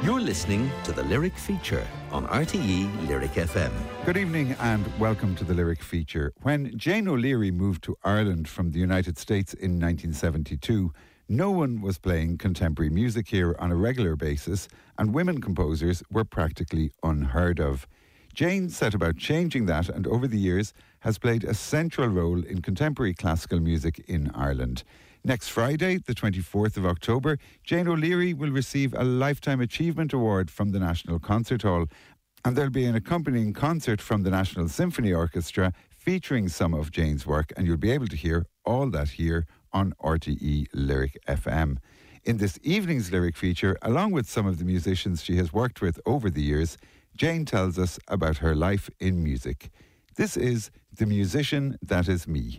You're listening to the Lyric Feature on RTE Lyric FM. Good evening and welcome to the Lyric Feature. When Jane O'Leary moved to Ireland from the United States in 1972, no one was playing contemporary music here on a regular basis, and women composers were practically unheard of. Jane set about changing that, and over the years has played a central role in contemporary classical music in Ireland. Next Friday, the 24th of October, Jane O'Leary will receive a Lifetime Achievement Award from the National Concert Hall, and there'll be an accompanying concert from the National Symphony Orchestra featuring some of Jane's work, and you'll be able to hear all that here on RTE Lyric FM. In this evening's Lyric Feature, along with some of the musicians she has worked with over the years, Jane tells us about her life in music. This is The Musician That Is Me.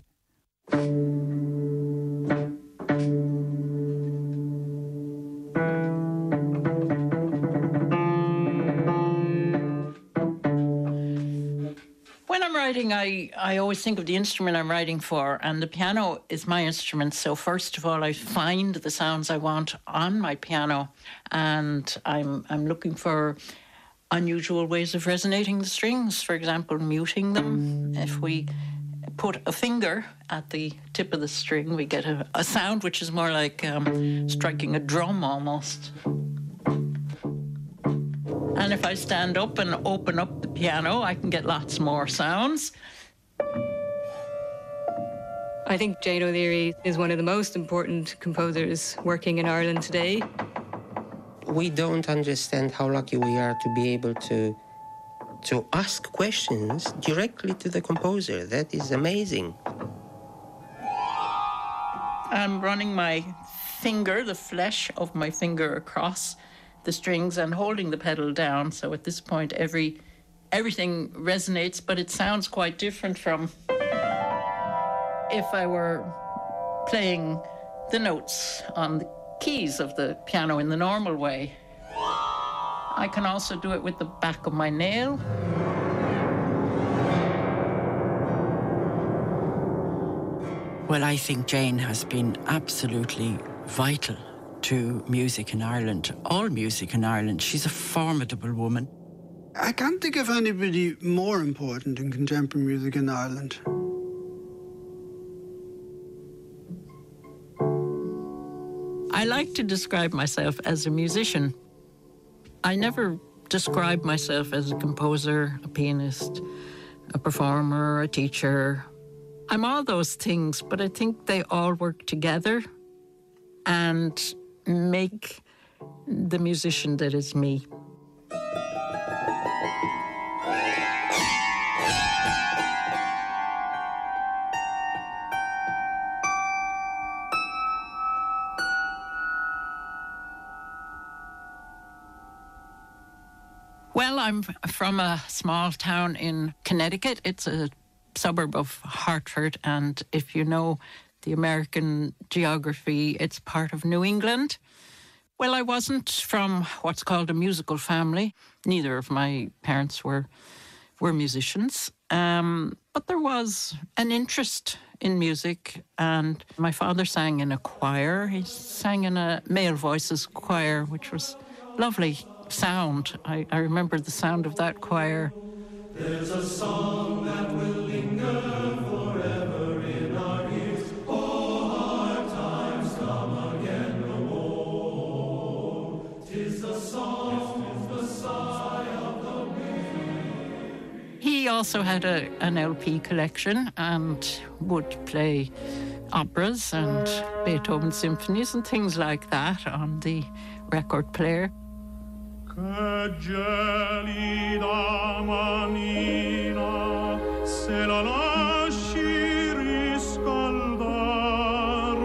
When I'm writing, I always think of the instrument I'm writing for, and the piano is my instrument. So first of all, I find the sounds I want on my piano, and I'm looking for unusual ways of resonating the strings. For example, muting them. If we put a finger at the tip of the string, we get a sound which is more like striking a drum almost. And if I stand up and open up the piano, I can get lots more sounds. I think Jane O'Leary is one of the most important composers working in Ireland today. We don't understand how lucky we are to be able to ask questions directly to the composer. That is amazing. I'm running my finger, the flesh of my finger, across the strings and holding the pedal down. So at this point, everything resonates, but it sounds quite different from if I were playing the notes on the keys of the piano in the normal way. I can also do it with the back of my nail. Well, I think Jane has been absolutely vital to music in Ireland, all music in Ireland. She's a formidable woman. I can't think of anybody more important in contemporary music in Ireland. I like to describe myself as a musician. I never describe myself as a composer, a pianist, a performer, a teacher. I'm all those things, but I think they all work together and make the musician that is me. Well, I'm from a small town in Connecticut. It's a suburb of Hartford, and if you know the American geography, it's part of New England. Well, I wasn't from what's called a musical family. Neither of my parents were musicians, but there was an interest in music, and my father sang in a choir. He sang in a male voices choir, which was lovely sound. I remember the sound of that choir. There's a song that will linger forever in our ears. Oh, hard times come again no more. 'Tis the song, 'tis the sigh of the wind. He also had an LP collection and would play operas and Beethoven symphonies and things like that on the record player. Che gelida manina, se la lasci riscaldar,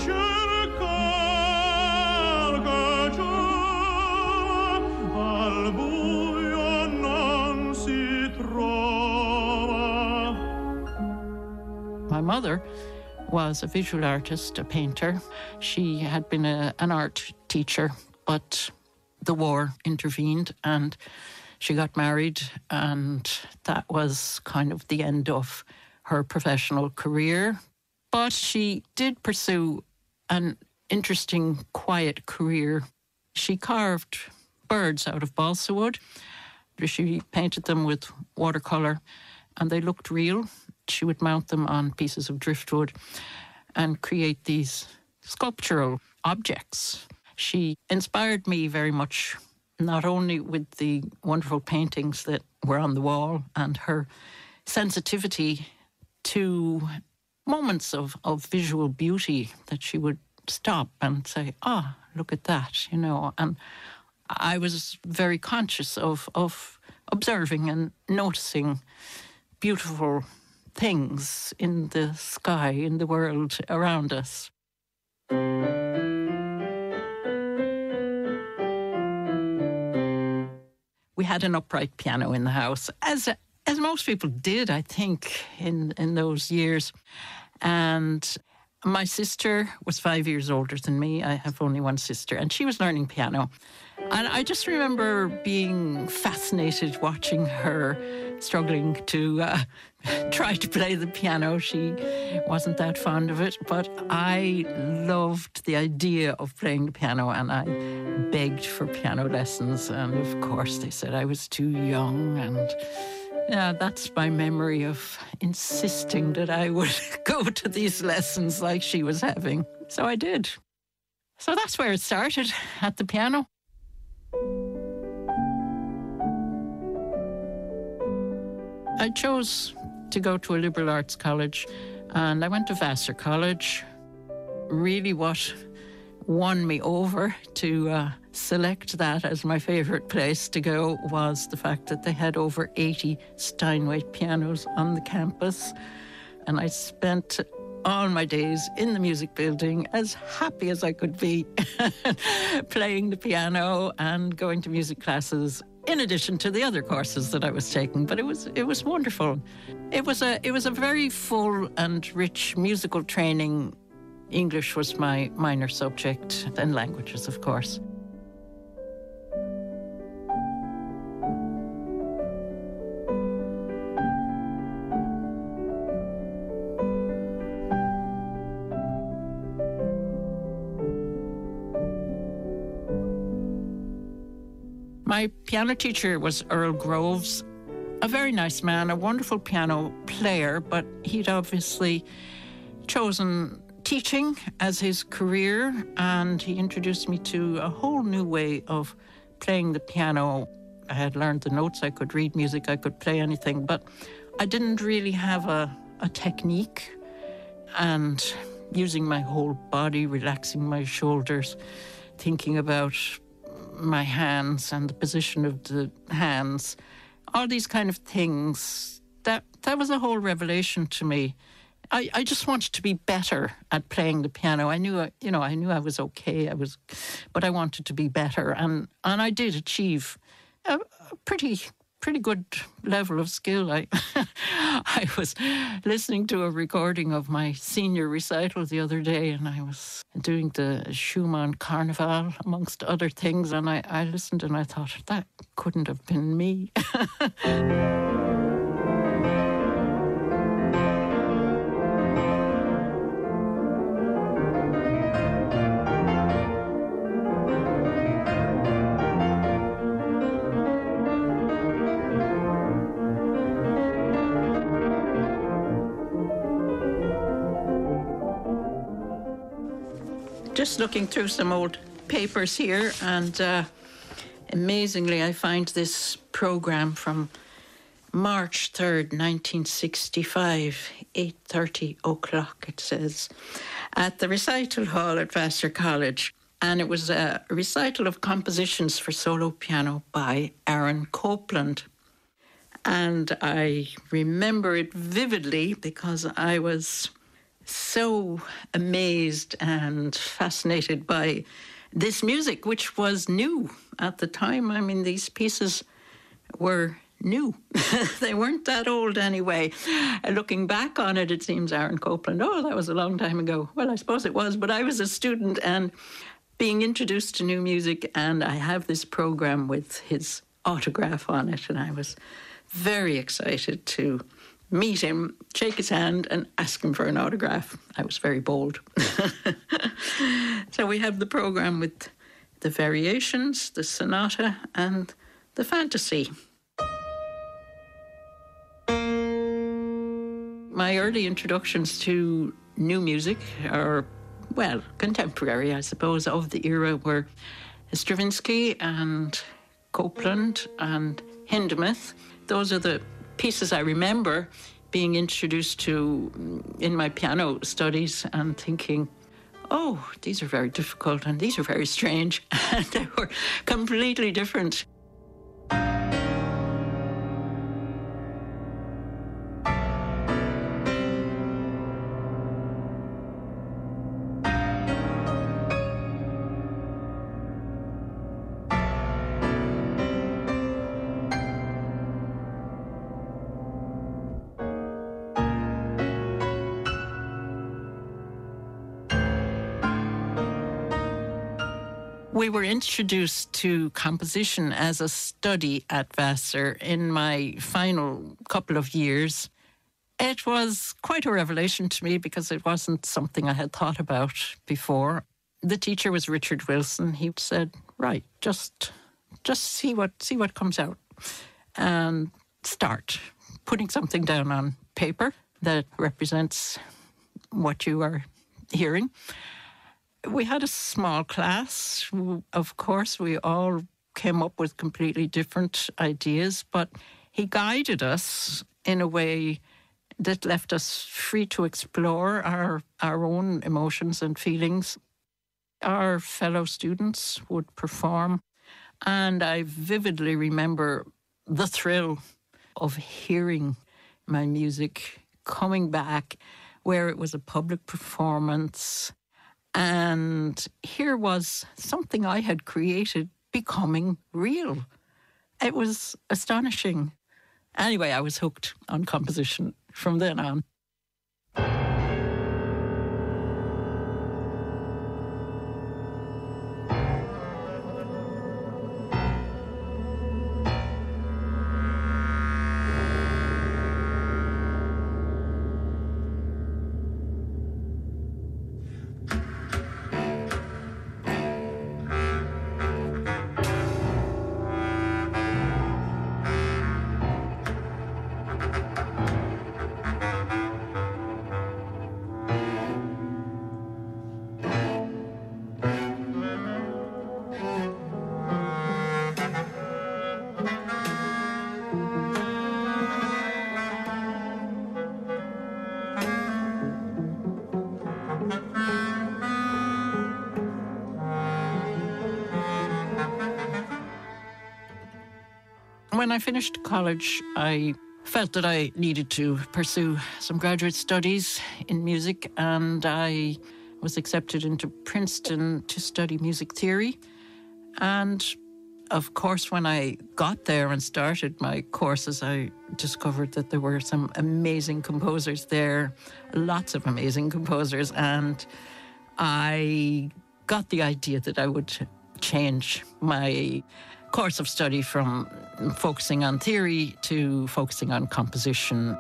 cercar che già al buio non si trova. My mother was a visual artist, a painter. She had been an art teacher, but the war intervened and she got married, and that was kind of the end of her professional career. But she did pursue an interesting, quiet career. She carved birds out of balsa wood. She painted them with watercolour and they looked real. She would mount them on pieces of driftwood and create these sculptural objects. She inspired me very much, not only with the wonderful paintings that were on the wall and her sensitivity to moments of visual beauty, that she would stop and say, look at that, and I was very conscious of observing and noticing beautiful things in the sky, in the world around us. We had an upright piano in the house, as most people did, I think, in those years. And my sister was 5 years older than me. I have only one sister, and she was learning piano. And I just remember being fascinated watching her struggling to try to play the piano. She wasn't that fond of it, but I loved the idea of playing the piano, and I begged for piano lessons. And of course, they said I was too young, and yeah, that's my memory of insisting that I would go to these lessons like she was having. So I did. So that's where it started, at the piano. I chose to go to a liberal arts college, and I went to Vassar College. Really what won me over to select that as my favourite place to go was the fact that they had over 80 Steinway pianos on the campus. And I spent all my days in the music building as happy as I could be, playing the piano and going to music classes in addition to the other courses that I was taking. But it was wonderful. It was a very full and rich musical training. English was my minor subject, and languages, of course. My piano teacher was Earl Groves, a very nice man, a wonderful piano player, but he'd obviously chosen teaching as his career, and he introduced me to a whole new way of playing the piano. I had learned the notes, I could read music, I could play anything, but I didn't really have a technique, and using my whole body, relaxing my shoulders, thinking about my hands and the position of the hands, all these kind of things, that was a whole revelation to me. I just wanted to be better at playing the piano. I knew I was okay. But I wanted to be better, and I did achieve a pretty good level of skill. I was listening to a recording of my senior recital the other day, and I was doing the Schumann Carnival, amongst other things, and I listened and I thought, that couldn't have been me. Just looking through some old papers here, and amazingly I find this programme from March 3rd, 1965, 8:30 o'clock, it says, at the recital hall at Vassar College. And it was a recital of compositions for solo piano by Aaron Copland. And I remember it vividly because I was so amazed and fascinated by this music, which was new at the time. I mean, these pieces were new. They weren't that old anyway. Looking back on it, it seems Aaron Copland, that was a long time ago. Well, I suppose it was, but I was a student and being introduced to new music, and I have this program with his autograph on it, and I was very excited to meet him, shake his hand, and ask him for an autograph. I was very bold. So we have the program with the variations, the sonata, and the fantasy. My early introductions to new music are, well, contemporary, I suppose, of the era were Stravinsky and Copland and Hindemith. Those are the pieces I remember being introduced to in my piano studies and thinking, oh, these are very difficult and these are very strange. And they were completely different. We were introduced to composition as a study at Vassar in my final couple of years. It was quite a revelation to me because it wasn't something I had thought about before. The teacher was Richard Wilson. He said, right, just see what comes out and start putting something down on paper that represents what you are hearing. We had a small class. Of course, we all came up with completely different ideas, but he guided us in a way that left us free to explore our own emotions and feelings. Our fellow students would perform, and I vividly remember the thrill of hearing my music coming back where it was a public performance. And here was something I had created becoming real. It was astonishing. Anyway, I was hooked on composition from then on. When I finished college, I felt that I needed to pursue some graduate studies in music, and I was accepted into Princeton to study music theory. And of course, when I got there and started my courses, I discovered that there were some amazing composers there, lots of amazing composers, and I got the idea that I would change my course of study from focusing on theory to focusing on composition.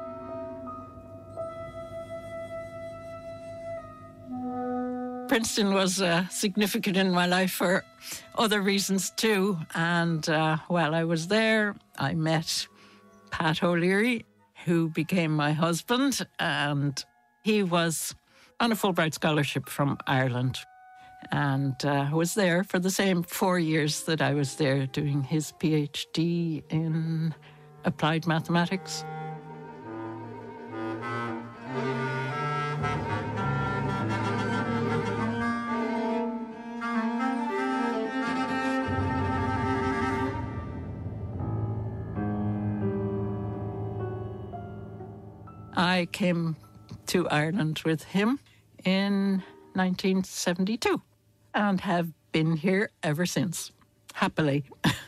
Princeton was significant in my life for other reasons too. And while I was there, I met Pat O'Leary, who became my husband, and he was on a Fulbright scholarship from Ireland, and was there for the same 4 years that I was there doing his PhD in applied mathematics. I came to Ireland with him in 1972 and have been here ever since, happily.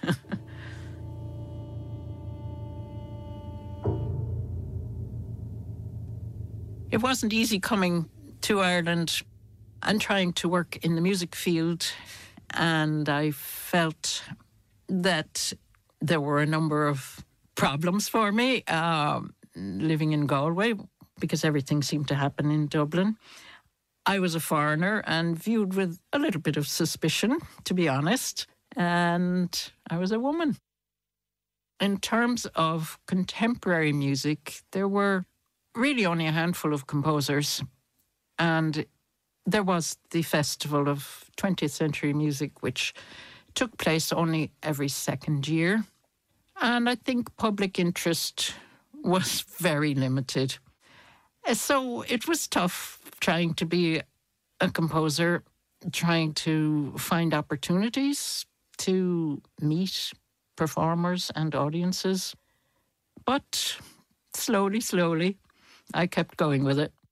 It wasn't easy coming to Ireland and trying to work in the music field, and I felt that there were a number of problems for me living in Galway, because everything seemed to happen in Dublin. I was a foreigner and viewed with a little bit of suspicion, to be honest, and I was a woman. In terms of contemporary music, there were really only a handful of composers, and there was the Festival of 20th Century Music, which took place only every second year. And I think public interest was very limited. So it was tough trying to be a composer, trying to find opportunities to meet performers and audiences. But slowly, I kept going with it.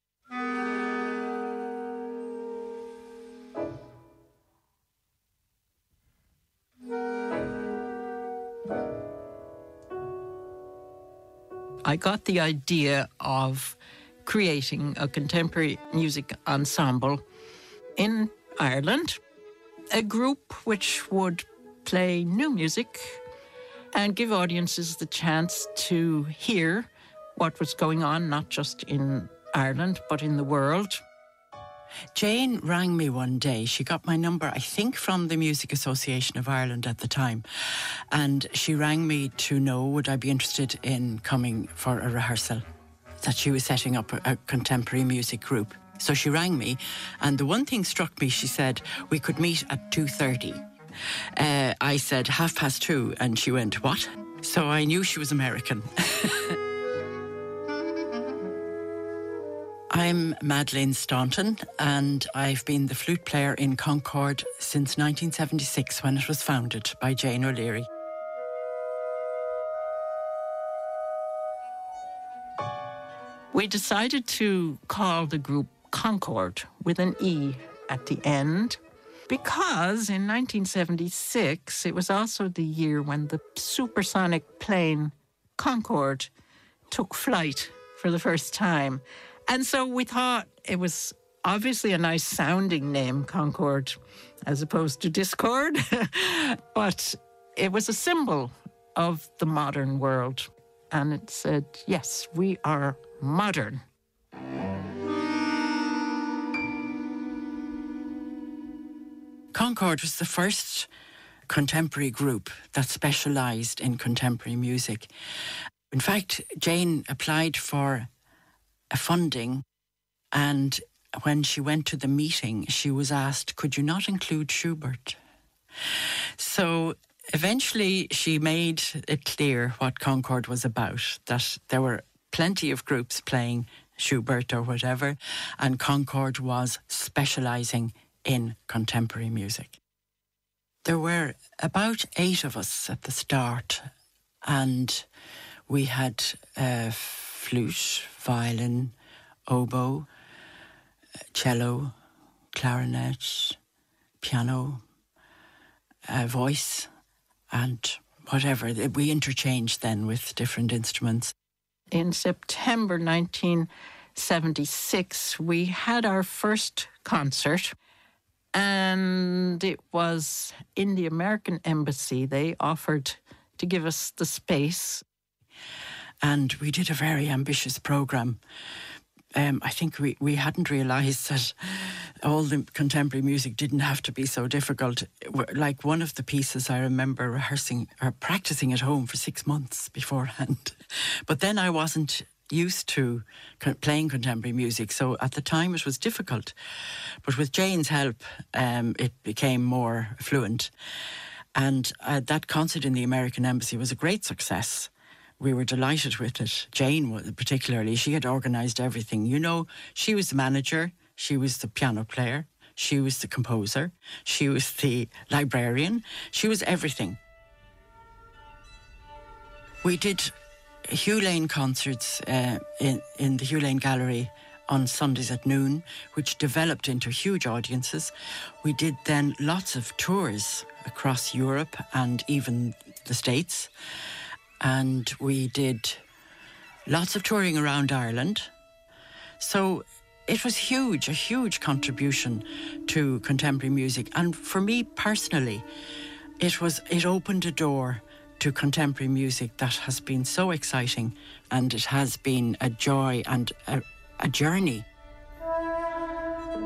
I got the idea of creating a contemporary music ensemble in Ireland, a group which would play new music and give audiences the chance to hear what was going on, not just in Ireland, but in the world. Jane rang me one day. She got my number, I think, from the Music Association of Ireland at the time. And she rang me to know would I be interested in coming for a rehearsal, that she was setting up a contemporary music group. So she rang me, and the one thing struck me, she said, we could meet at 2:30. I said 2:30, and she went, what? So I knew she was American. I'm Madeleine Staunton, and I've been the flute player in Concord since 1976, when it was founded by Jane O'Leary. We decided to call the group Concord with an E at the end, because in 1976 it was also the year when the supersonic plane Concorde took flight for the first time. And so we thought it was obviously a nice sounding name, Concorde, as opposed to Discord, but it was a symbol of the modern world. And it said, yes, we are modern. Concord was the first contemporary group that specialised in contemporary music. In fact, Jane applied for a funding, and when she went to the meeting, she was asked, could you not include Schubert? So eventually she made it clear what Concord was about, that there were plenty of groups playing Schubert or whatever, and Concord was specialising in contemporary music. There were about 8 of us at the start, and we had flute, violin, oboe, cello, clarinet, piano, voice, and whatever. We interchanged then with different instruments. In September 1976, we had our first concert, and it was in the American Embassy. They offered to give us the space. And we did a very ambitious programme. I think we hadn't realised that all the contemporary music didn't have to be so difficult. Like one of the pieces I remember rehearsing or practising at home for 6 months beforehand. But then I wasn't used to playing contemporary music, so at the time it was difficult. But with Jane's help, it became more fluent. And that concert in the American Embassy was a great success. We were delighted with it. Jane, particularly, she had organised everything. You know, she was the manager, she was the piano player, she was the composer, she was the librarian, she was everything. We did Hugh Lane concerts in the Hugh Lane Gallery on Sundays at noon, which developed into huge audiences. We did then lots of tours across Europe and even the States. And we did lots of touring around Ireland. So it was huge, a huge contribution to contemporary music. And for me personally, it opened a door to contemporary music that has been so exciting, and it has been a joy and a journey.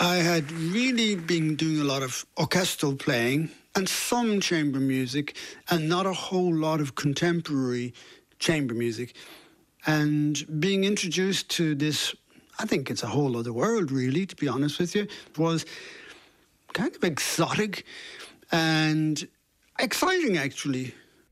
I had really been doing a lot of orchestral playing and some chamber music and not a whole lot of contemporary chamber music. And being introduced to this, I think it's a whole other world really, to be honest with you, was kind of exotic and exciting actually.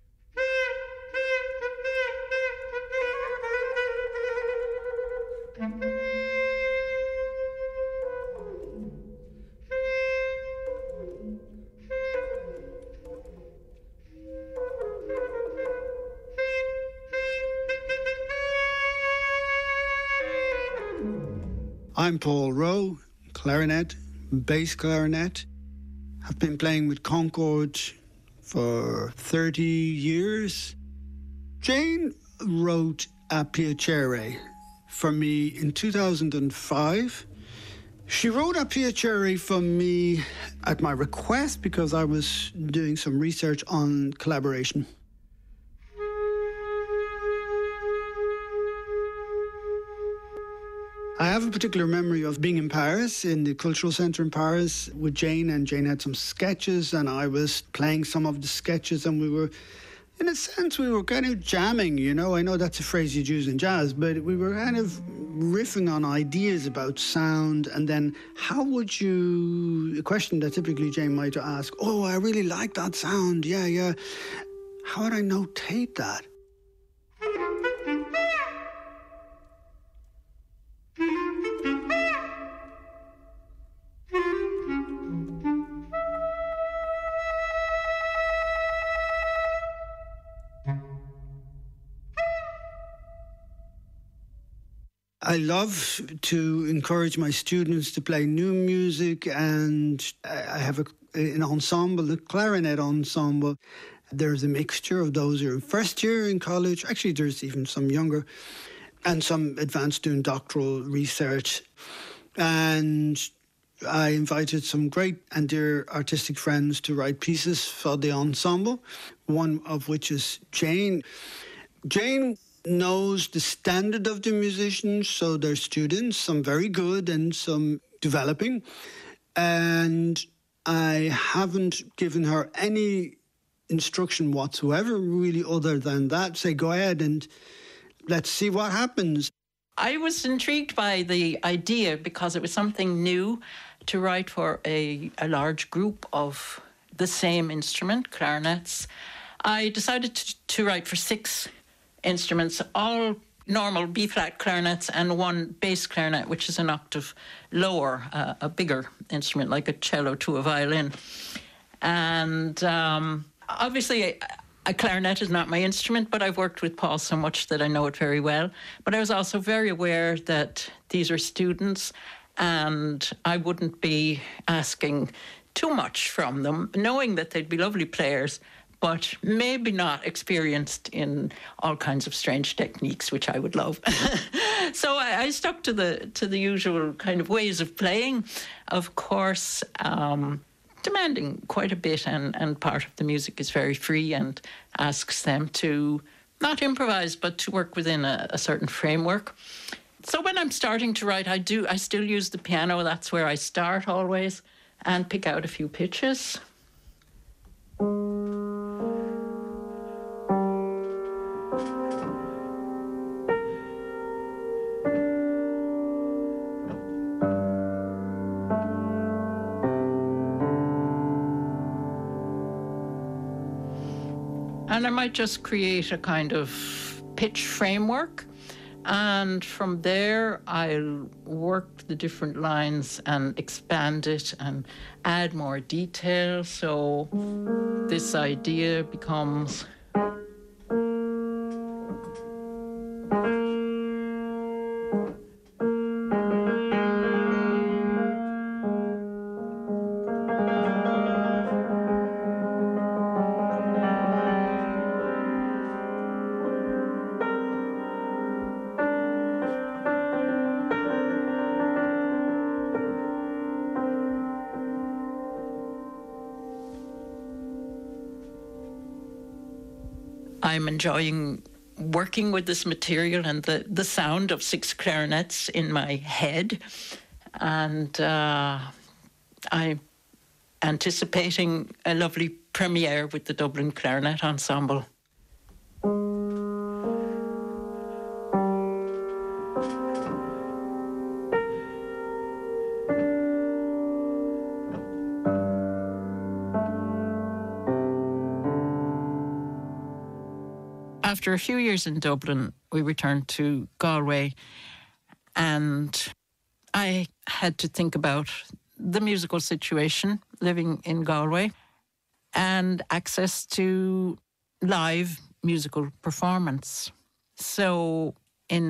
I'm Paul Rowe, clarinet, bass clarinet. I've been playing with Concord for 30 years. Jane wrote a Piacere for me in 2005. She wrote a Piacere for me at my request because I was doing some research on collaboration. I have a particular memory of being in Paris, in the Cultural Centre in Paris with Jane, and Jane had some sketches and I was playing some of the sketches and we were, in a sense, we were kind of jamming, you know. I know that's a phrase you'd use in jazz, but we were kind of riffing on ideas about sound and then how would you, a question that typically Jane might ask, oh, I really like that sound, yeah. How would I notate that? I love to encourage my students to play new music, and I have an ensemble, a clarinet ensemble. There's a mixture of those who are in first year in college. Actually, there's even some younger, and some advanced doing doctoral research. And I invited some great and dear artistic friends to write pieces for the ensemble, one of which is Jane. Jane knows the standard of the musicians, so there's students, some very good and some developing. And I haven't given her any instruction whatsoever, really, other than that. Say, go ahead and let's see what happens. I was intrigued by the idea because it was something new to write for a large group of the same instrument, clarinets. I decided to write for 6 instruments, all normal B-flat clarinets and one bass clarinet, which is an octave lower, a bigger instrument like a cello to a violin. And obviously a clarinet is not my instrument, but I've worked with Paul so much that I know it very well. But I was also very aware that these are students and I wouldn't be asking too much from them, knowing that they'd be lovely players, but maybe not experienced in all kinds of strange techniques, which I would love. So I stuck to the usual kind of ways of playing, of course, demanding quite a bit, and part of the music is very free and asks them to not improvise, but to work within a certain framework. So when I'm starting to write, I still use the piano. That's where I start always, and pick out a few pitches. And I might just create a kind of pitch framework. And from there, I'll work the different lines and expand it and add more detail. So this idea becomes... I'm enjoying working with this material and the sound of 6 clarinets in my head. and I'm anticipating a lovely premiere with the Dublin Clarinet Ensemble. After a few years in Dublin, we returned to Galway, and I had to think about the musical situation living in Galway and access to live musical performance. So in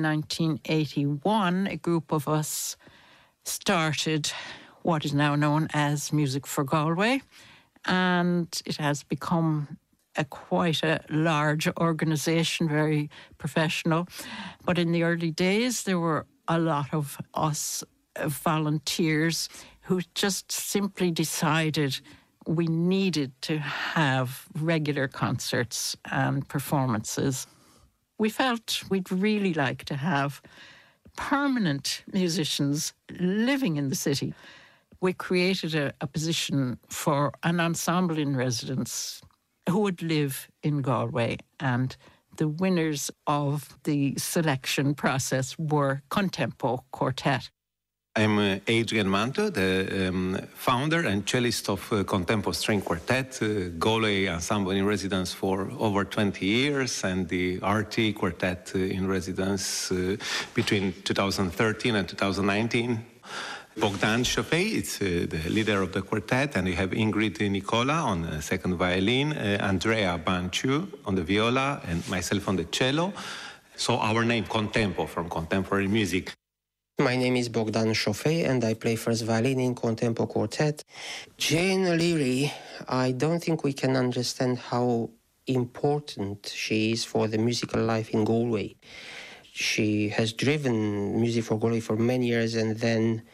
1981, a group of us started what is now known as Music for Galway, and it has become quite a large organisation, very professional. But in the early days, there were a lot of us volunteers who just simply decided we needed to have regular concerts and performances. We felt we'd really like to have permanent musicians living in the city. We created a position for an ensemble in residence who would live in Galway, and the winners of the selection process were Contempo Quartet. I'm Adrian Manto, the founder and cellist of Contempo String Quartet, Galway Ensemble in residence for over 20 years, and the RT Quartet in residence between 2013 and 2019. Bogdan Shofei is the leader of the quartet, and we have Ingrid Nicola on second violin, Andrea Banchu on the viola, and myself on the cello. So our name, Contempo, from contemporary music. My name is Bogdan Shofei, and I play first violin in Contempo Quartet. Jane O'Leary, I don't think we can understand how important she is for the musical life in Galway. She has driven Music for Galway for many years, and then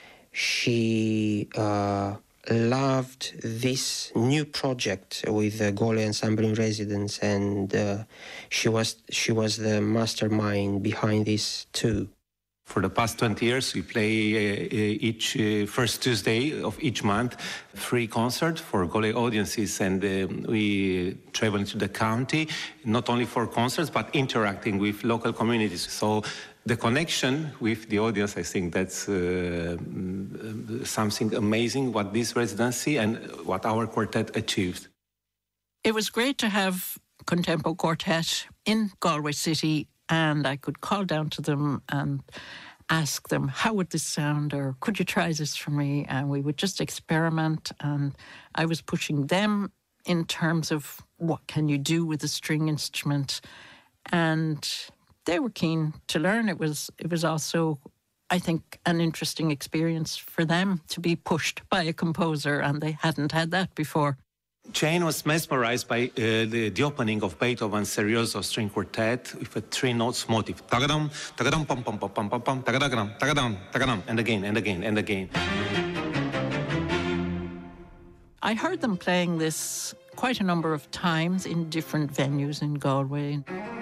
she loved this new project with the Galway Ensemble in residence, and she was the mastermind behind this too. For the past 20 years, we play each first Tuesday of each month, free concert for Galway audiences, and we travel into the county, not only for concerts, but interacting with local communities. So the connection with the audience, I think that's something amazing, what this residency and what our quartet achieved. It was great to have Contempo Quartet in Galway City, and I could call down to them and ask them, how would this sound, or could you try this for me? And we would just experiment, and I was pushing them in terms of what can you do with a string instrument, and they were keen to learn. It was also, I think, an interesting experience for them to be pushed by a composer, and they hadn't had that before. Jane was mesmerized by the opening of Beethoven's Serioso String Quartet with a three-notes motif. Tagadam, tagadam, pam, pam, pam, pam, pam, pam, tagadam, tagadam, tagadam, and again, and again, and again. I heard them playing this quite a number of times in different venues in Galway.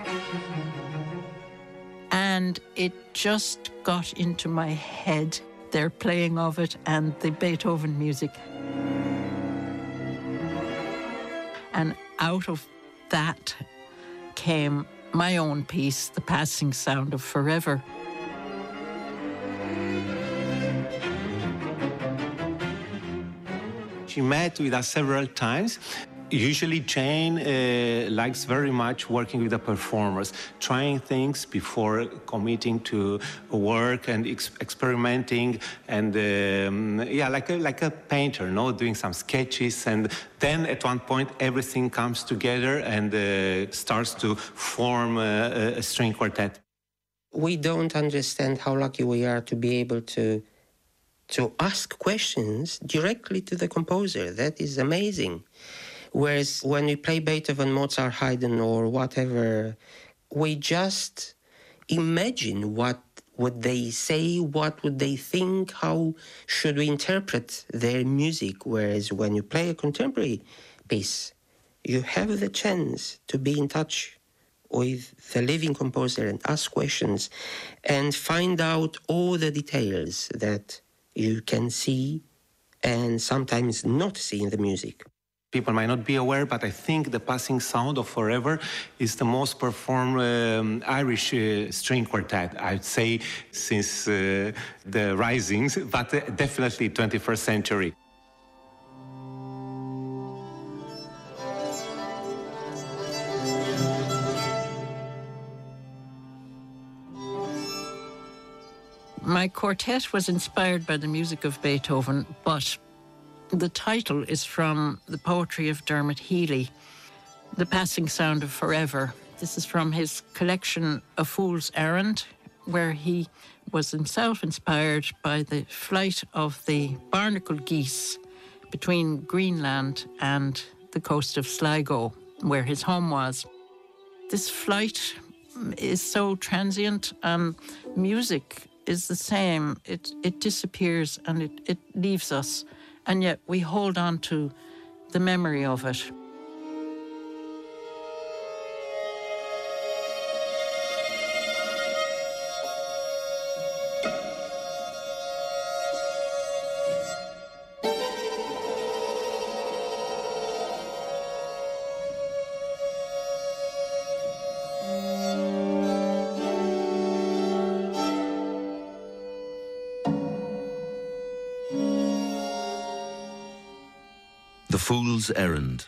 And it just got into my head, their playing of it and the Beethoven music. And out of that came my own piece, The Passing Sound of Forever. She met with us several times. Usually Jane likes very much working with the performers, trying things before committing to work and experimenting, and like a painter, doing some sketches, and then at one point everything comes together and starts to form a string quartet. We don't understand how lucky we are to be able to ask questions directly to the composer. That is amazing. Whereas when we play Beethoven, Mozart, Haydn, or whatever, we just imagine what would they say, what would they think, how should we interpret their music. Whereas when you play a contemporary piece, you have the chance to be in touch with the living composer and ask questions and find out all the details that you can see and sometimes not see in the music. People might not be aware, but I think the passing sound of Forever is the most performed Irish string quartet, I'd say, since the Risings, but definitely 21st century. My quartet was inspired by the music of Beethoven, but the title is from the poetry of Dermot Healy, The Passing Sound of Forever. This is from his collection A Fool's Errand, where he was himself inspired by the flight of the barnacle geese between Greenland and the coast of Sligo, where his home was. This flight is so transient, and music is the same. It disappears and it leaves us, and yet we hold on to the memory of it. The Fool's Errand.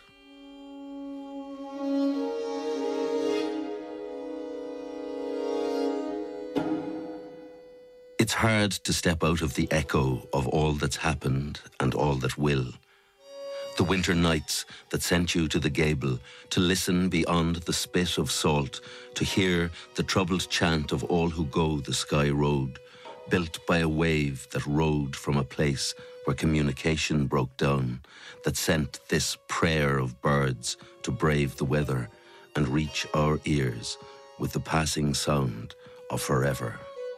It's hard to step out of the echo of all that's happened and all that will. The winter nights that sent you to the gable, to listen beyond the spit of salt, to hear the troubled chant of all who go the Skye Road, built by a wave that rode from a place where communication broke down, that sent this prayer of birds to brave the weather and reach our ears with the passing sound of forever.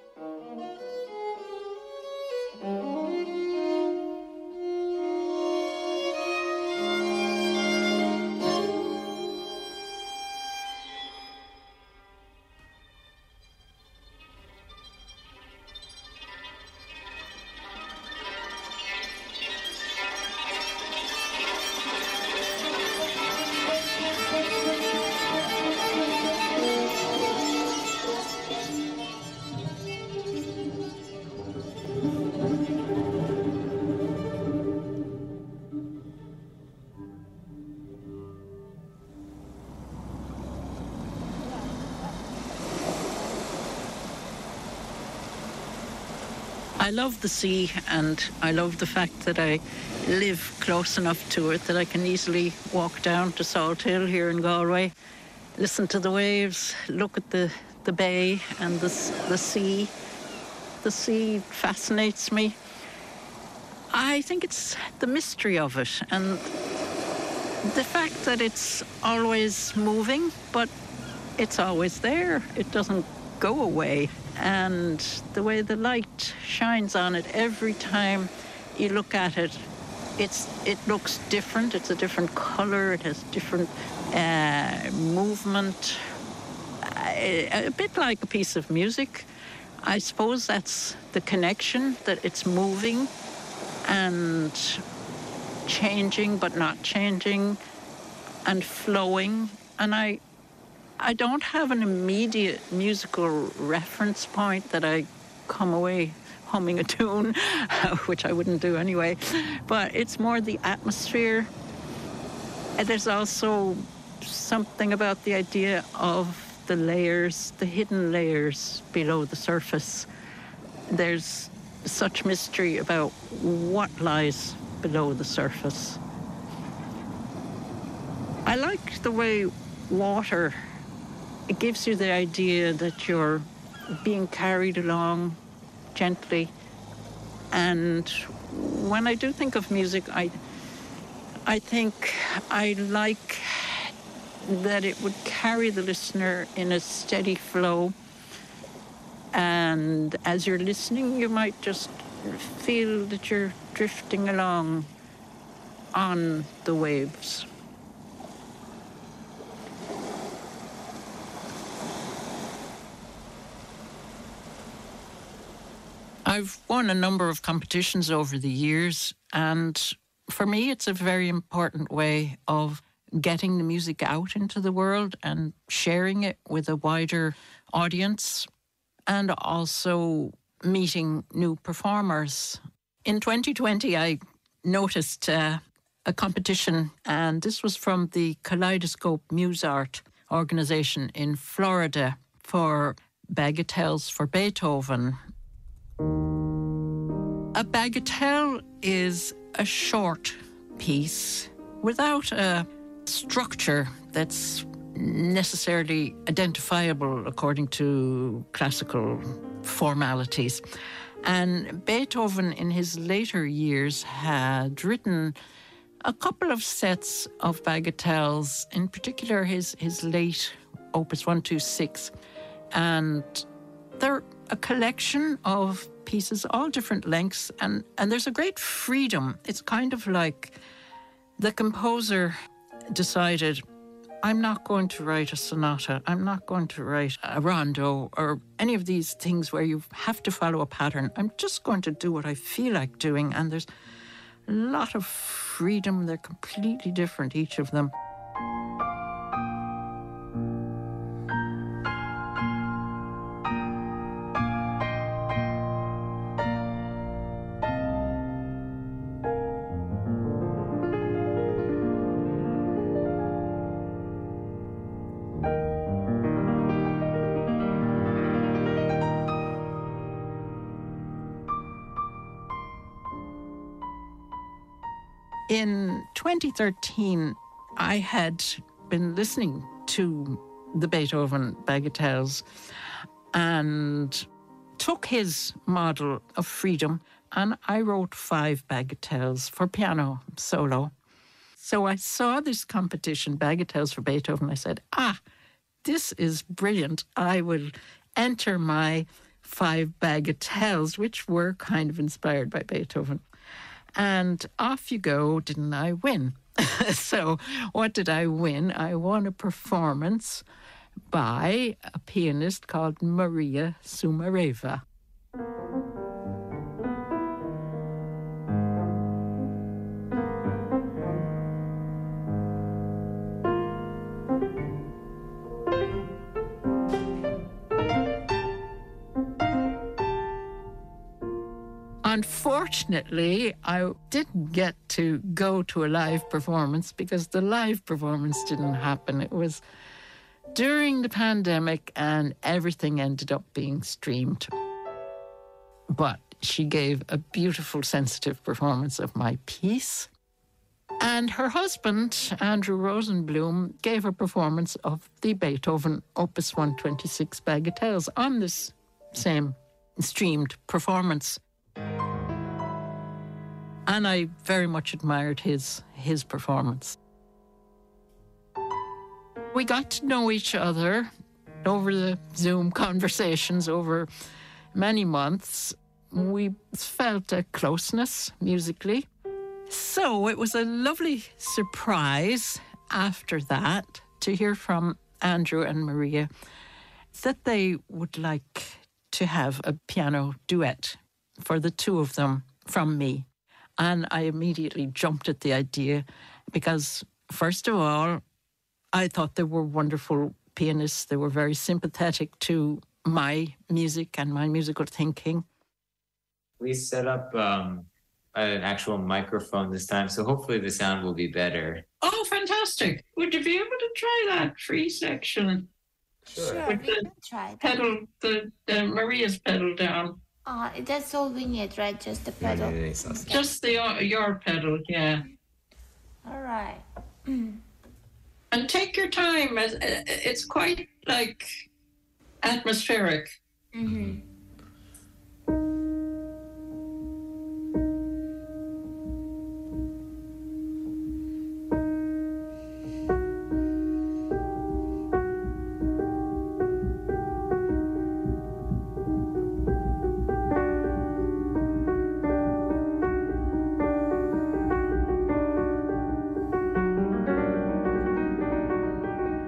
I love the sea, and I love the fact that I live close enough to it that I can easily walk down to Salt Hill here in Galway, listen to the waves, look at the bay and the sea. The sea fascinates me. I think it's the mystery of it and the fact that it's always moving, but it's always there. It doesn't go away. And the way the light shines on it every time you look at it, it looks different. It's a different color. It has different movement. A bit like a piece of music. I suppose that's the connection, that it's moving and changing but not changing and flowing. And I don't have an immediate musical reference point that I come away humming a tune, which I wouldn't do anyway. But it's more the atmosphere. And there's also something about the idea of the layers, the hidden layers below the surface. There's such mystery about what lies below the surface. I like the way water, it gives you the idea that you're being carried along gently. And when I do think of music, I think I like that it would carry the listener in a steady flow. And as you're listening, you might just feel that you're drifting along on the waves. I've won a number of competitions over the years, and for me, it's a very important way of getting the music out into the world and sharing it with a wider audience, and also meeting new performers. In 2020, I noticed a competition, and this was from the Kaleidoscope Musart organization in Florida for bagatelles for Beethoven. A bagatelle is a short piece without a structure that's necessarily identifiable according to classical formalities. And Beethoven, in his later years, had written a couple of sets of bagatelles, in particular his late Opus 126. And they're a collection of pieces, all different lengths, and there's a great freedom. It's kind of like the composer decided, I'm not going to write a sonata, I'm not going to write a rondo or any of these things where you have to follow a pattern. I'm just going to do what I feel like doing, and there's a lot of freedom. They're completely different, each of them. In 2013, I had been listening to the Beethoven bagatelles and took his model of freedom, and I wrote 5 bagatelles for piano solo. So I saw this competition, Bagatelles for Beethoven. I said, this is brilliant. I will enter my 5 bagatelles, which were kind of inspired by Beethoven. And off you go, didn't I win? So what did I win? I won a performance by a pianist called Maria Sumareva. Unfortunately, I didn't get to go to a live performance because the live performance didn't happen. It was during the pandemic and everything ended up being streamed. But she gave a beautiful, sensitive performance of my piece. And her husband, Andrew Rosenblum, gave a performance of the Beethoven Opus 126 bagatelles on this same streamed performance. And I very much admired his performance. We got to know each other over the Zoom conversations over many months. We felt a closeness musically. So it was a lovely surprise after that to hear from Andrew and Maria that they would like to have a piano duet for the two of them from me. And I immediately jumped at the idea because, first of all, I thought they were wonderful pianists. They were very sympathetic to my music and my musical thinking. We set up an actual microphone this time, so hopefully the sound will be better. Oh, fantastic. Would you be able to try that free section? Sure. With the try pedal, the Maria's pedal down. That's all we need, right? Just the pedal. Just your pedal, yeah. All right. And take your time. It's quite like atmospheric. Mm-hmm.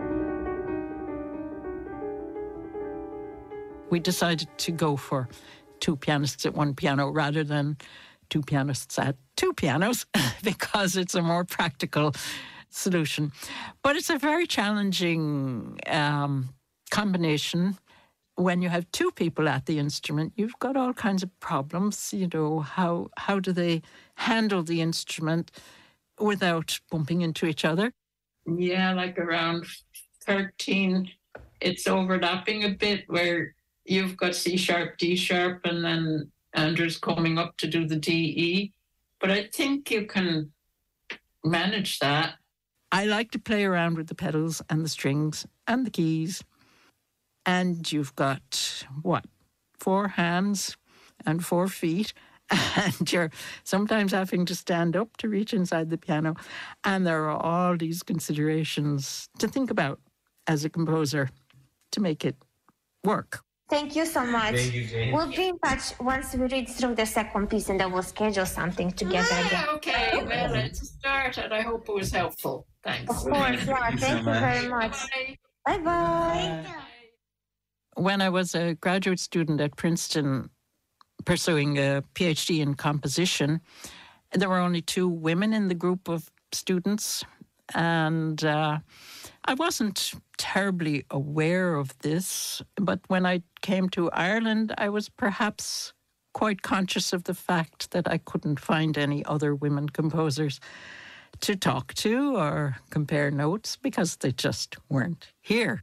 We decided to go for two pianists at one piano rather than two pianists at two pianos because it's a more practical solution. But it's a very challenging combination. When you have two people at the instrument, you've got all kinds of problems. You know, how do they handle the instrument without bumping into each other? Yeah, like around 13, it's overlapping a bit where you've got C sharp, D sharp, and then Andrew's coming up to do the D, E. But I think you can manage that. I like to play around with the pedals and the strings and the keys. And you've got, 4 hands and 4 feet. And you're sometimes having to stand up to reach inside the piano. And there are all these considerations to think about as a composer to make it work. Thank you so much. Thank you, Jane. We'll be in touch once we read through the second piece and then we'll schedule something together again. Okay, well, it's a start and I hope it was helpful. Thanks. Of course, yeah. Thank you very much. Bye-bye. When I was a graduate student at Princeton pursuing a PhD in composition, there were only 2 women in the group of students. And I wasn't terribly aware of this. But when I came to Ireland, I was perhaps quite conscious of the fact that I couldn't find any other women composers to talk to or compare notes because they just weren't here.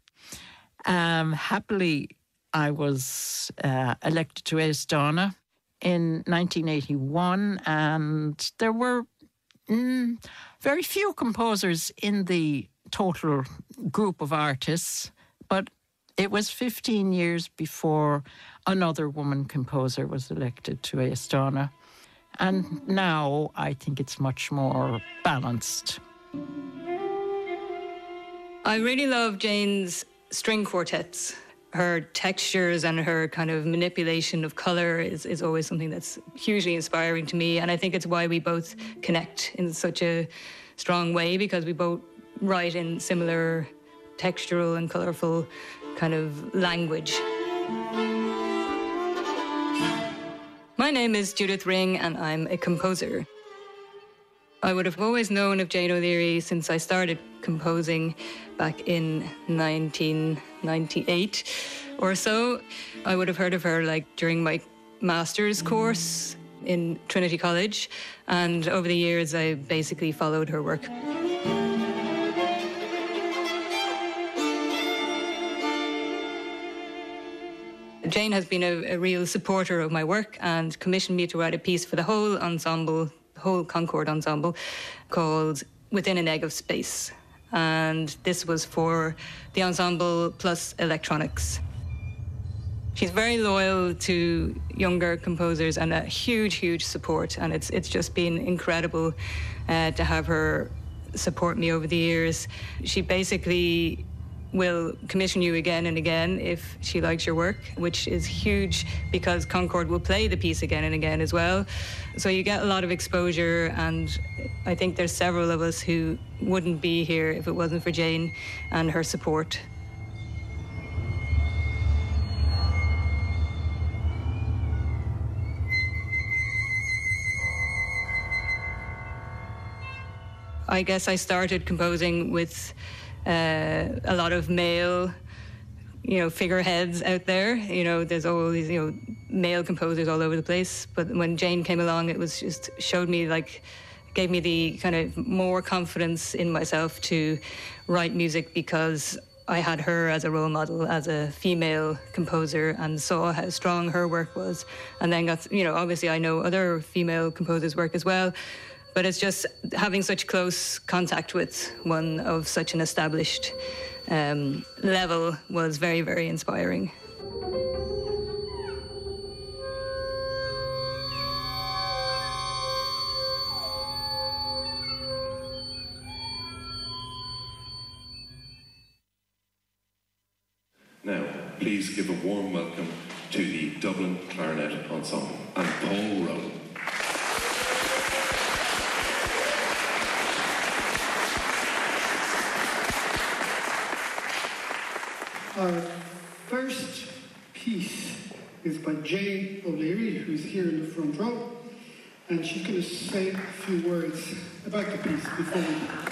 Happily, I was elected to Éis Dána in 1981, and there were very few composers in the total group of artists, but it was 15 years before another woman composer was elected to Éis Dána. And now I think it's much more balanced. I really love Jane's string quartets. Her textures and her kind of manipulation of colour is always something that's hugely inspiring to me. And I think it's why we both connect in such a strong way, because we both write in similar textural and colourful kind of language. My name is Judith Ring and I'm a composer. I would have always known of Jane O'Leary since I started composing back in 1998 or so. I would have heard of her like during my master's course in Trinity College, and over the years I basically followed her work. Jane has been a real supporter of my work and commissioned me to write a piece for the whole ensemble, the whole Concord ensemble, called Within an Egg of Space. And this was for the ensemble plus electronics. She's very loyal to younger composers and a huge, huge support. And it's just been incredible to have her support me over the years. She basically will commission you again and again if she likes your work, which is huge because Concord will play the piece again and again as well. So you get a lot of exposure, and I think there's several of us who wouldn't be here if it wasn't for Jane and her support. I guess I started composing with a lot of male, figureheads out there. There's all these, male composers all over the place. But when Jane came along, it was just gave me the kind of more confidence in myself to write music, because I had her as a role model, as a female composer, and saw how strong her work was. And then obviously I know other female composers' work as well. But it's just having such close contact with one of such an established level was very, very inspiring. Now, please give a warm welcome to the Dublin Clarinet Ensemble and Paul Rowe. Our first piece is by Jane O'Leary, who's here in the front row. And she's going to say a few words about the piece before we begin.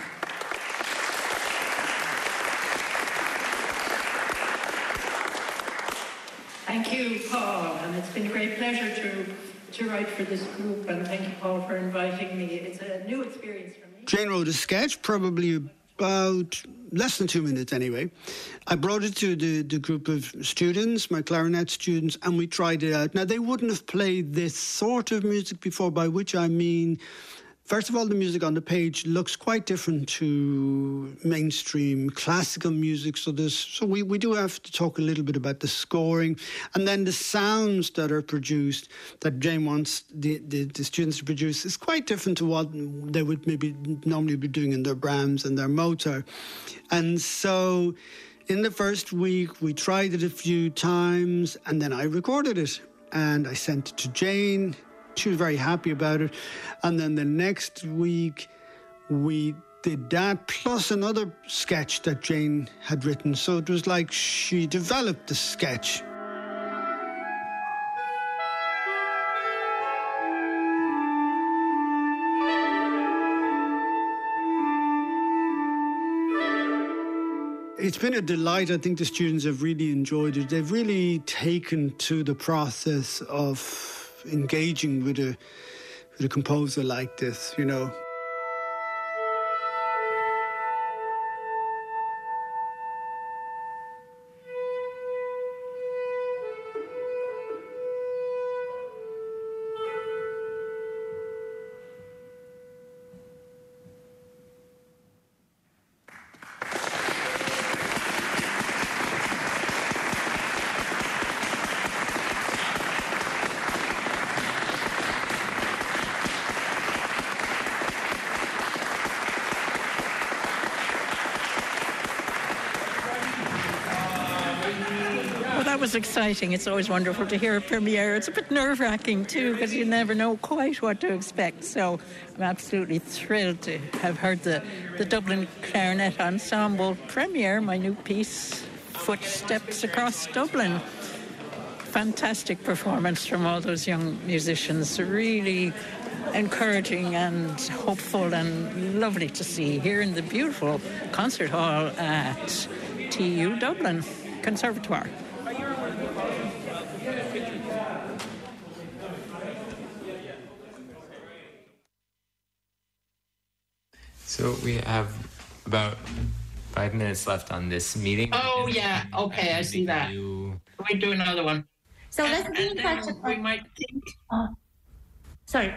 Thank you, Paul, and it's been a great pleasure to write for this group, and thank you, Paul, for inviting me. It's a new experience for me. Jane wrote a sketch, probably about less than 2 minutes anyway. I brought it to the group of students, my clarinet students, and we tried it out. Now, they wouldn't have played this sort of music before, by which I mean, first of all, the music on the page looks quite different to mainstream classical music. So we do have to talk a little bit about the scoring, and then the sounds that are produced, that Jane wants the students to produce, is quite different to what they would maybe normally be doing in their Brahms and their Mozart. And so in the first week, we tried it a few times, and then I recorded it, and I sent it to Jane. She was very happy about it. And then the next week, we did that, plus another sketch that Jane had written. So it was like she developed the sketch. It's been a delight. I think the students have really enjoyed it. They've really taken to the process of engaging with a composer like this, you know. Was exciting. It's always wonderful to hear a premiere. It's a bit nerve-wracking too, because you never know quite what to expect. So I'm absolutely thrilled to have heard the Dublin Clarinet Ensemble premiere my new piece, Footsteps Across Dublin. Fantastic performance from all those young musicians. Really encouraging and hopeful and lovely to see here in the beautiful concert hall at TU Dublin Conservatoire. So we have about 5 minutes left on this meeting. Oh, yeah. Okay, I see that. We do another one. So let's be in touch. We might think... Sorry.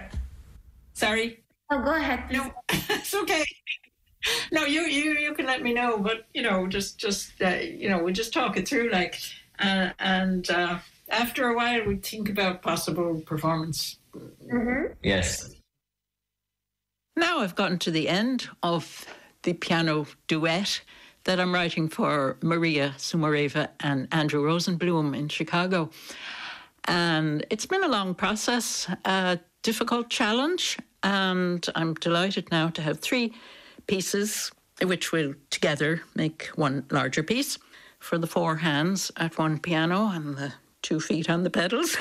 Oh, go ahead, please. No, it's okay. No, you can let me know, but, just we just talk it through, like, and after a while we think about possible performance. Mm-hmm. Yes. Now I've gotten to the end of the piano duet that I'm writing for Maria Sumareva and Andrew Rosenblum in Chicago. And it's been a long process, a difficult challenge, and I'm delighted now to have 3 pieces which will together make one larger piece for the 4 hands at one piano and the 2 feet on the pedals.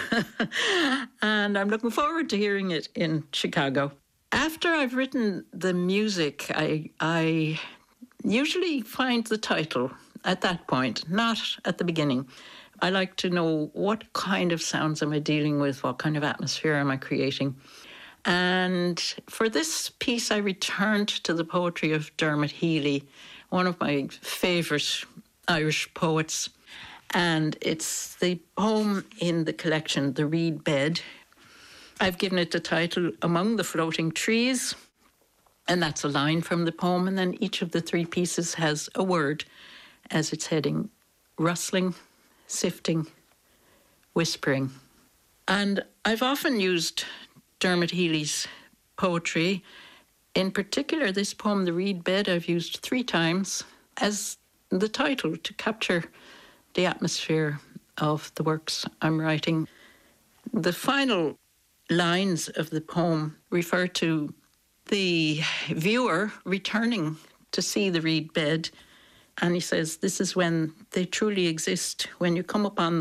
And I'm looking forward to hearing it in Chicago. After I've written the music, I usually find the title at that point, not at the beginning. I like to know what kind of sounds am I dealing with, what kind of atmosphere am I creating. And for this piece, I returned to the poetry of Dermot Healy, one of my favourite Irish poets. And it's the poem in the collection, The Reed Bed. I've given it the title, Among the Floating Trees. And that's a line from the poem. And then each of the 3 pieces has a word as its heading: rustling, sifting, whispering. And I've often used Dermot Healy's poetry. In particular, this poem, The Reed Bed, I've used 3 times as the title to capture the atmosphere of the works I'm writing. The final lines of the poem refer to the viewer returning to see the reed bed. And he says, this is when they truly exist, when you come upon them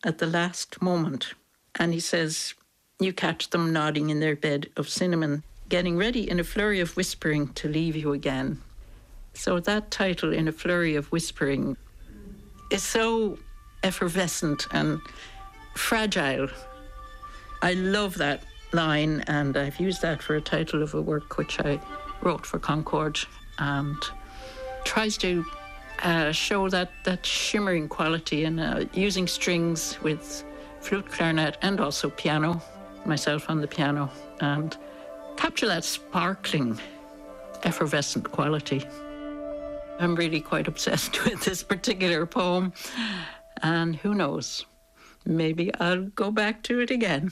at the last moment. And he says, you catch them nodding in their bed of cinnamon, getting ready in a flurry of whispering to leave you again. So that title, In a Flurry of Whispering, is so effervescent and fragile. I love that line, and I've used that for a title of a work which I wrote for Concord, and tries to show that shimmering quality and using strings with flute, clarinet, and also piano, myself on the piano, and capture that sparkling, effervescent quality. I'm really quite obsessed with this particular poem, and who knows, maybe I'll go back to it again.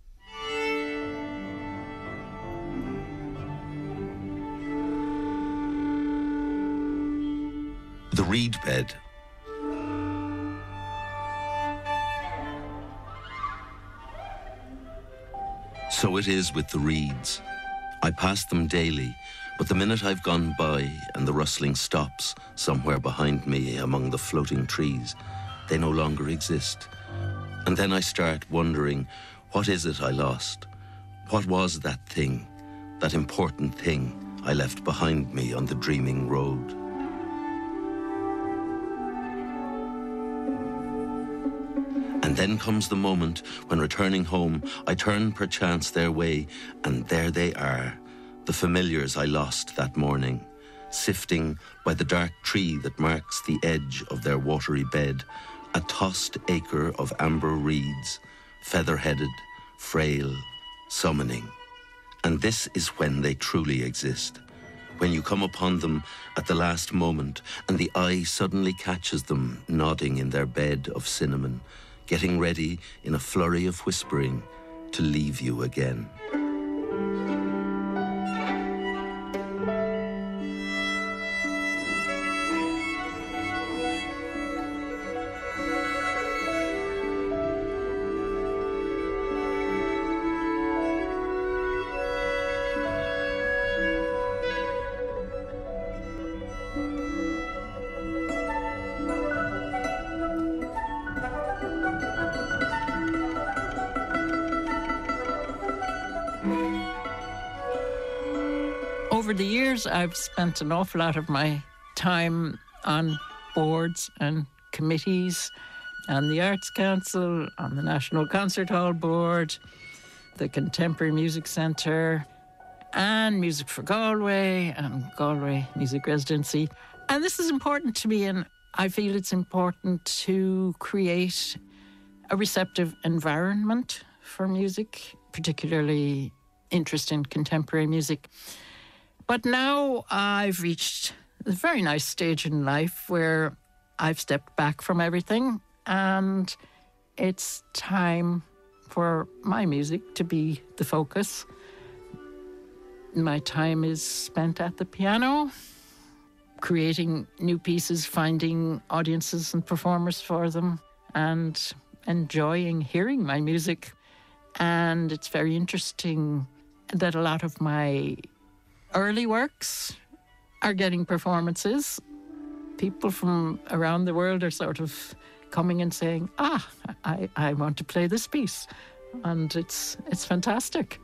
The reed bed. So it is with the reeds. I pass them daily, but the minute I've gone by and the rustling stops somewhere behind me among the floating trees, they no longer exist. And then I start wondering, what is it I lost? What was that thing, that important thing I left behind me on the dreaming road? And then comes the moment when, returning home, I turn perchance their way, and there they are, the familiars I lost that morning, sifting by the dark tree that marks the edge of their watery bed, a tossed acre of amber reeds, feather-headed, frail, summoning. And this is when they truly exist, when you come upon them at the last moment, and the eye suddenly catches them nodding in their bed of cinnamon, getting ready in a flurry of whispering to leave you again. Over the years, I've spent an awful lot of my time on boards and committees, on the Arts Council, on the National Concert Hall Board, the Contemporary Music Centre, and Music for Galway, and Galway Music Residency. And this is important to me, and I feel it's important to create a receptive environment for music, particularly interest in contemporary music. But now I've reached a very nice stage in life where I've stepped back from everything, and it's time for my music to be the focus. My time is spent at the piano, creating new pieces, finding audiences and performers for them, and enjoying hearing my music. And it's very interesting that a lot of my early works are getting performances. People from around the world are sort of coming and saying, I want to play this piece. And it's fantastic.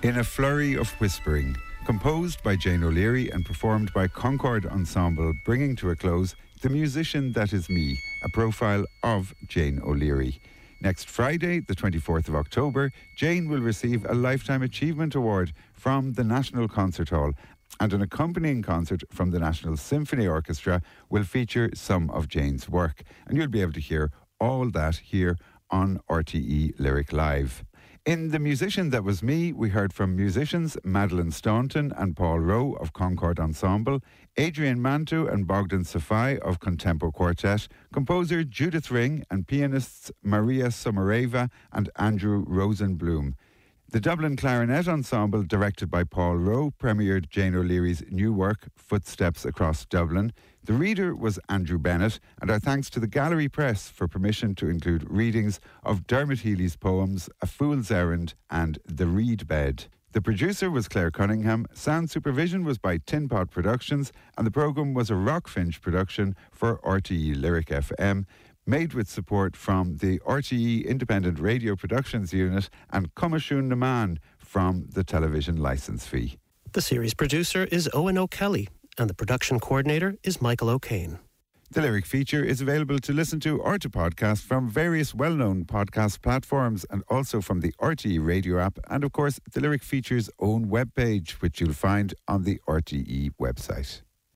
In a Flurry of Whispering, composed by Jane O'Leary and performed by Concord Ensemble, bringing to a close The Musician That Is Me, a profile of Jane O'Leary. Next Friday, the 24th of October, Jane will receive a Lifetime Achievement Award from the National Concert Hall, and an accompanying concert from the National Symphony Orchestra will feature some of Jane's work. And you'll be able to hear all that here on RTE Lyric Live. In The Musician That Was Me, we heard from musicians Madeleine Staunton and Paul Rowe of Concord Ensemble, Adrian Mantu and Bogdan Safai of Contempo Quartet, composer Judith Ring and pianists Maria Somareva and Andrew Rosenblum. The Dublin Clarinet Ensemble, directed by Paul Rowe, premiered Jane O'Leary's new work, Footsteps Across Dublin. The reader was Andrew Bennett, and our thanks to the Gallery Press for permission to include readings of Dermot Healy's poems A Fool's Errand and The Reed Bed. The producer was Claire Cunningham, sound supervision was by Tin Pot Productions, and the programme was a Rockfinch production for RTE Lyric FM, made with support from the RTE Independent Radio Productions Unit and Comashun Naman from the television licence fee. The series producer is Owen O'Kelly, and the production coordinator is Michael O'Kane. The Lyric Feature is available to listen to or to podcast from various well-known podcast platforms and also from the RTE Radio app and, of course, the Lyric Feature's own webpage, which you'll find on the RTE website.